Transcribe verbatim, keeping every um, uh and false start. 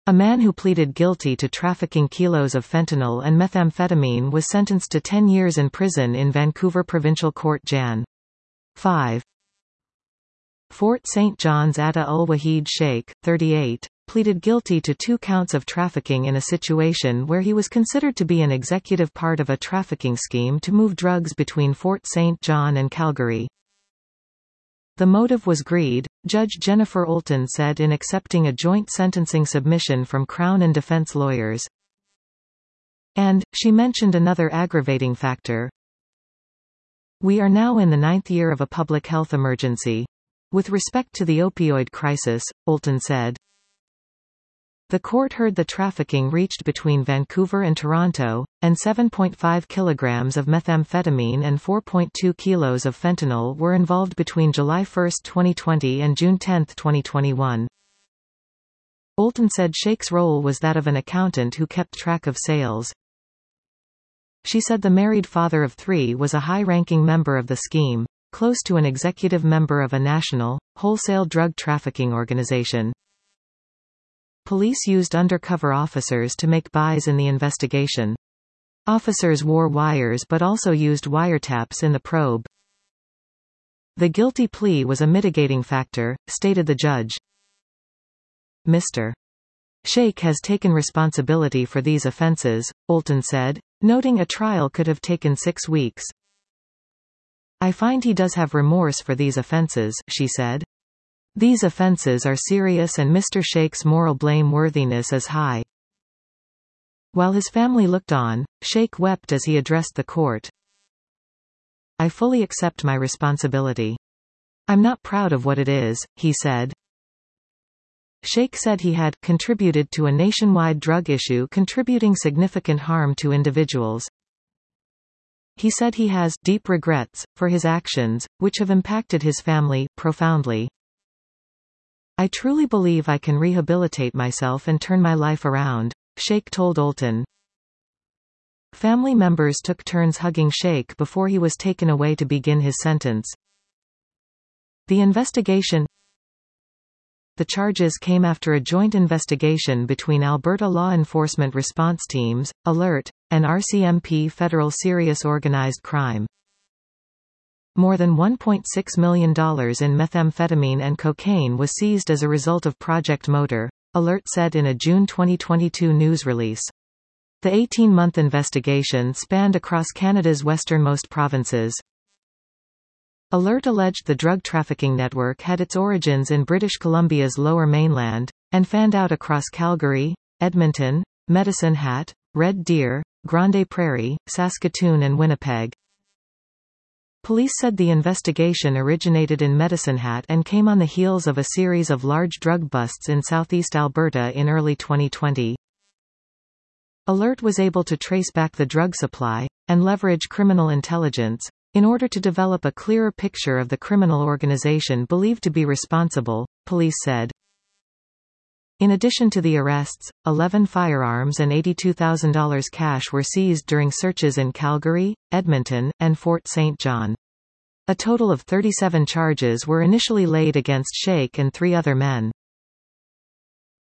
A man who pleaded guilty to trafficking kilos of fentanyl and methamphetamine was sentenced to ten years in prison in Vancouver Provincial Court January fifth. Fort Saint John's Atta Ul-Wahid Sheikh, thirty-eight, pleaded guilty to two counts of trafficking in a situation where he was considered to be an executive part of a trafficking scheme to move drugs between Fort Saint John and Calgary. The motive was greed, Judge Jennifer Olton said in accepting a joint sentencing submission from Crown and defense lawyers. And, she mentioned another aggravating factor. We are now in the ninth year of a public health emergency. With respect to the opioid crisis, Olton said. The court heard the trafficking reached between Vancouver and Toronto, and seven point five kilograms of methamphetamine and four point two kilos of fentanyl were involved between July first twenty twenty and June tenth twenty twenty-one. Olton said Sheikh's role was that of an accountant who kept track of sales. She said the married father of three was a high-ranking member of the scheme, close to an executive member of a national, wholesale drug trafficking organization. Police used undercover officers to make buys in the investigation. Officers wore wires but also used wiretaps in the probe. The guilty plea was a mitigating factor, stated the judge. Mister Sheikh has taken responsibility for these offenses, Olton said, noting a trial could have taken six weeks. I find he does have remorse for these offenses, she said. These offenses are serious and Mister Sheikh's moral blameworthiness is high. While his family looked on, Sheikh wept as he addressed the court. I fully accept my responsibility. I'm not proud of what it is, he said. Sheikh said he had contributed to a nationwide drug issue contributing significant harm to individuals. He said he has deep regrets for his actions, which have impacted his family profoundly. I truly believe I can rehabilitate myself and turn my life around, Sheikh told Olton. Family members took turns hugging Sheikh before he was taken away to begin his sentence. The investigation The charges came after a joint investigation between Alberta Law Enforcement Response Teams, ALERT, and R C M P Federal Serious Organized Crime. More than one point six million dollars in methamphetamine and cocaine was seized as a result of Project Motor, ALERT said in a June twenty twenty-two news release. The eighteen-month investigation spanned across Canada's westernmost provinces. ALERT alleged the drug trafficking network had its origins in British Columbia's Lower Mainland, and fanned out across Calgary, Edmonton, Medicine Hat, Red Deer, Grande Prairie, Saskatoon and Winnipeg. Police said the investigation originated in Medicine Hat and came on the heels of a series of large drug busts in southeast Alberta in early twenty twenty. ALERT was able to trace back the drug supply, and leverage criminal intelligence, in order to develop a clearer picture of the criminal organization believed to be responsible, police said. In addition to the arrests, eleven firearms and eighty-two thousand dollars cash were seized during searches in Calgary, Edmonton, and Fort Saint John. A total of thirty-seven charges were initially laid against Sheikh and three other men.